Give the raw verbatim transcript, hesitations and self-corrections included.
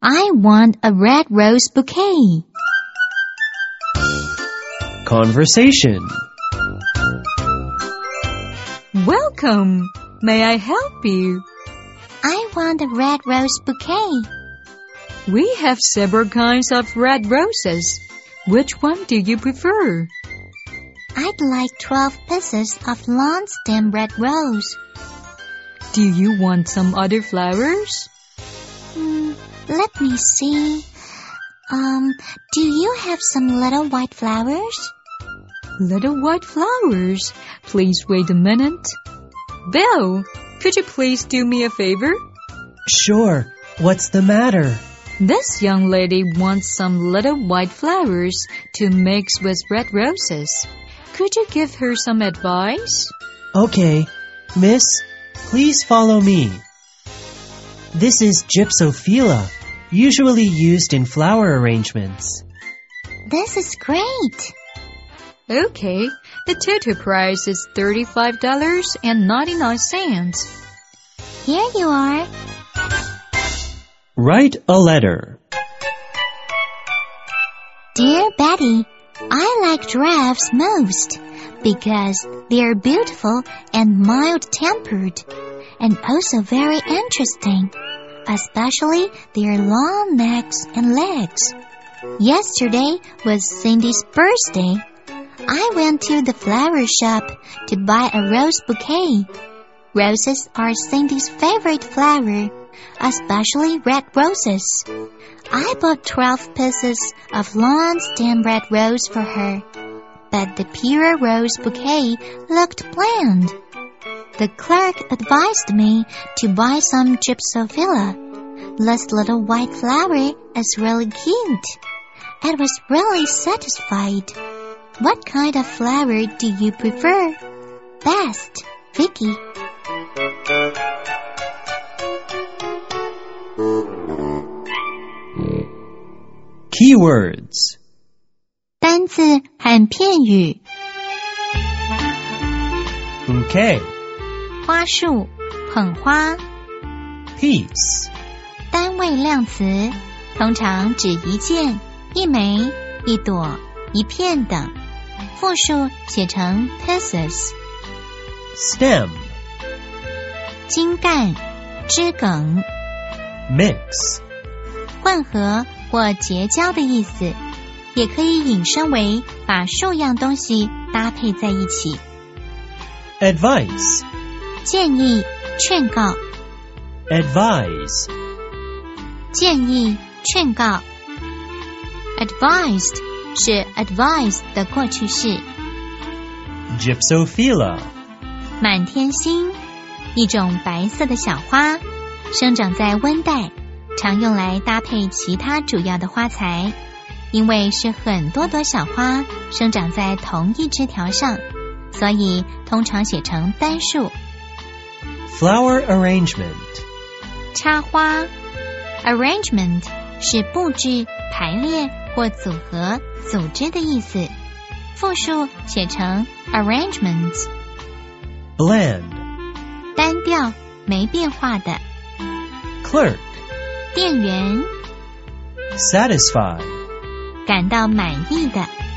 I want a red rose bouquet. Conversation. Welcome. May I help you? I want a red rose bouquet. We have several kinds of red roses. Which one do you prefer? I'd like twelve pieces of long stem red rose. Do you want some other flowers? Hmm, let me see. Um, do you have some little white flowers? Little white flowers? Please wait a minute. Belle, could you please do me a favor? Sure. What's the matter? This young lady wants some little white flowers to mix with red roses. Could you give her some advice? Okay. Miss, please follow me. This is Gypsophila, usually used in flower arrangements. This is great. Okay, the total price is thirty-five dollars and ninety-nine cents. Here you are. Write a letter. Dear Betty, I like giraffes most because they are beautiful and mild-tempered and also very interesting, especially their long necks and legs. Yesterday was Cindy's birthday. I went to the flower shop to buy a rose bouquet. Roses are Cindy's favorite flower, especially red roses. I bought twelve pieces of long stem red rose for her, but the pure rose bouquet looked bland. The clerk advised me to buy some Gypsophila. This little white flower is really cute. I was really satisfied. What kind of flower do you prefer? Best, Vicky. Keywords. 单字和片语 Bouquet. 花束、捧花 Piece. 单位量词，通常指一件、一枚、一朵、一片等。复数写成 pieces。 Stem. 茎干、枝梗。 Mix. 混合或结交的意思，也可以引申为把数样东西搭配在一起。 Advice. 建议、劝告。 Advise. 建议、劝告。 Advised 是 advise 的过去式。 Gypsophila. 满天星，一种白色的小花，生长在温带，常用来搭配其他主要的花材，因为是很多朵小花生长在同一枝条上，所以通常写成单数。 Flower arrangement. 插花 Arrangement 是布置、排列或组合、组织的意思，复数写成 arrangements。 Bland. 单调、没变化的。 Clerk. 店员 Satisfy. 感到满意的。